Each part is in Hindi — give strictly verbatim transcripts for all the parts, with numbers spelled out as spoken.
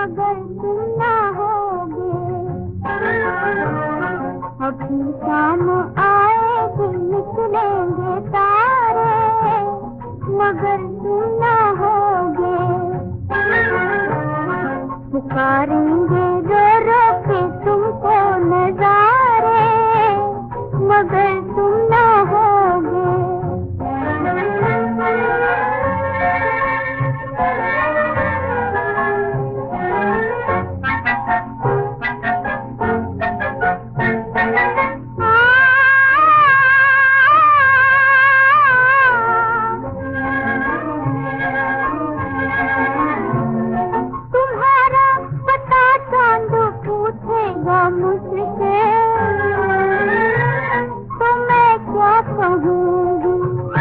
मगर तुम ना होगे। अभी शाम आएगी निकलेंगे तारे, मगर तुम ना होगे। पुकारेंगे रो रो के तुमको नजारे, मगर तुम ना होगे। तुम्हारा पता चांद पूछेगा मुझसे, तो मैं क्या कहूँगी।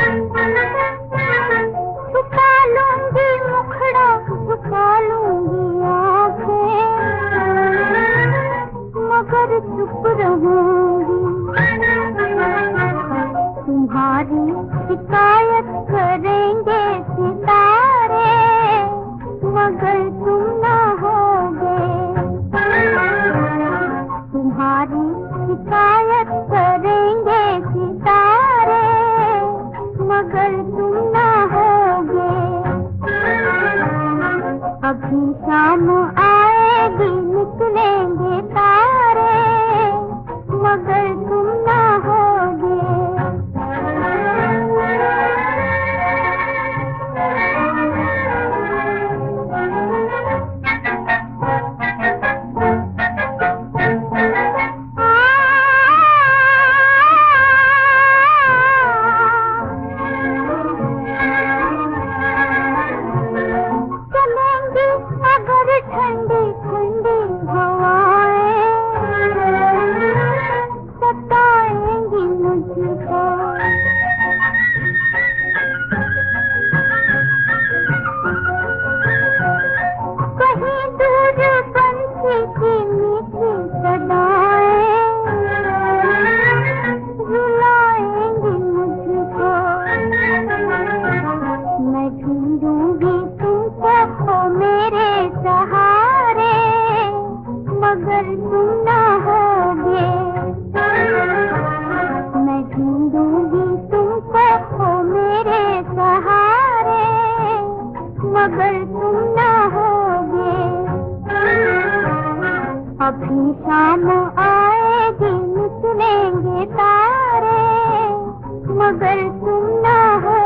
छुपा लूंगी मुखड़ा, छुपा लूंगी आँखें, मगर चुप रहूंगी। तुम्हारी शिकायत करेंगे सितारे, मगर तुम ना होगे। तुम्हारी शिकायत करेंगे सितारे, मगर तुम ना होगे। अभी शाम आएगी निकलेंगे तारे, मगर तुम ना होगे। चलेंगी अगर ठंडी ठंडी हवाएं, सताएंगी मुझको। कहीं दूर पंछी की मीठी सदाएं, रुलाएंगी मुझको। मैं ढूंढूंगी तुमको हो मेरे सहारे, मगर तुम ना होगे। मैं ढूंढूंगी तुमको हो मेरे सहारे, मगर तुम ना होगे। अभी शाम आएगी निकलेंगे तारे, मगर तुम ना हो।